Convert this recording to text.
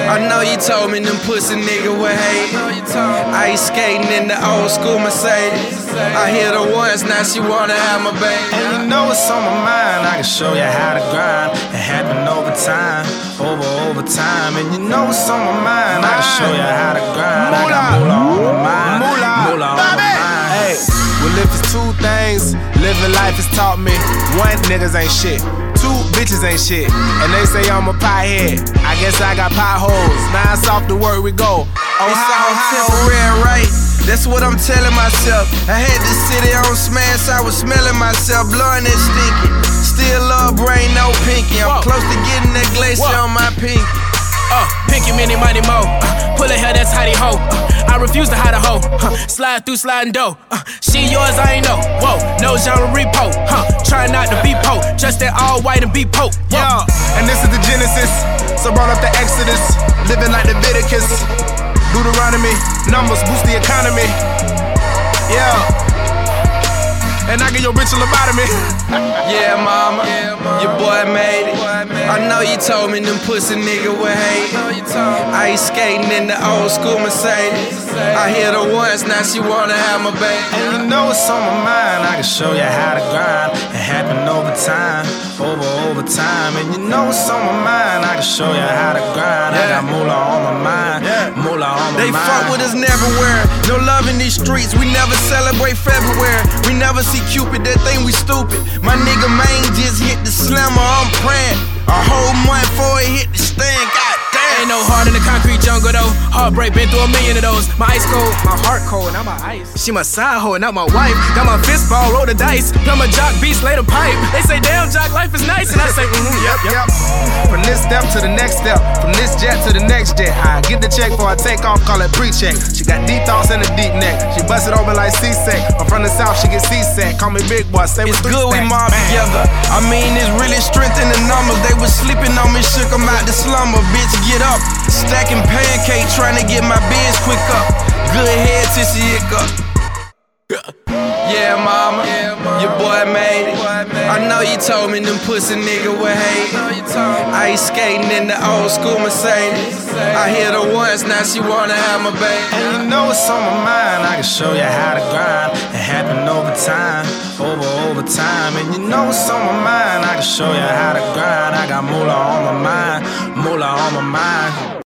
I know you told me them pussy nigga would hate. Ice skating in the old school Mercedes. I hit her once, now she wanna have my baby. And you know it's on my mind, I can show you how to grind. It happened over time, over time. And you know it's on my mind, I can show you how to grind. I got moolah on my mind, moolah on my mind. Hey, well if it's two things living life has taught me, one, niggas ain't shit. Two, bitches ain't shit. And they say I'm a pothead, I guess I got potholes. Now it's off to work we go. It's all temporary, right? That's what I'm telling myself. I had the city on smash, I was smelling myself, blowing that stinky. Still love brain, no pinky. I'm close to getting that glacier on my pinky. Pinky, mini, money, mo. Pull a hair, that's hottie ho. I refuse to hide a hoe. Slide through sliding dough. She yours, I ain't know. Whoa, no genre repo. Try not to be po. Just that all white and be po. Yeah, and this is the Genesis. So brought up the Exodus. Living like Leviticus. Deuteronomy. Numbers boost the economy. Yeah. And I get your bitch a lobotomy. Yeah, mama, your boy made it. I know you told me them pussy nigga would hate. Ice skating in the old school Mercedes. I hit her once, now she wanna have my baby. And you know it's on my mind, I can show you how to grind. It happened over time, over time. And you know it's on my mind, I can show you how to grind. I got moolah on my mind, moolah on my mind. They fuck with us everywhere. No love in these streets, we never celebrate February. We never see Cupid, that thing we stupid. My nigga Main just hit the slammer, I'm praying. A whole month before it hit the stand, goddamn. Ain't no heart in the concrete jungle though. Heartbreak, been through a million of those. My ice cold, my heart cold, not my ice. She my side hoe, not my wife. Got my fist ball, roll the dice. Play my jock, beats, lay the pipe. They say, damn, jock, life is nice. And I say, yep. From this step to the next step, from this jet to the next jet. I get the check before I take off, call it pre-check. She got deep thoughts and a deep neck. She bust it open like C-Sec. I'm from the south, she get C-Sec. Call me big boy, say it's good we mob together. I mean, it's really strength in the numbers. They was sleeping on me, shook them out the slumber. Bitch, get up. Stacking pancake, trying to get my biz quick up. Good head till she hiccup. Yeah, mama, your boy made it. I know you told me them pussy nigga would hate. Ice skating in the old school Mercedes. I hit her once, now she wanna have my baby. And you know it's on my mind, I can show you how to grind. It happened over time, over time. And you know it's on my mind, I can show you how to grind. I got moolah on my mind, moolah on my mind.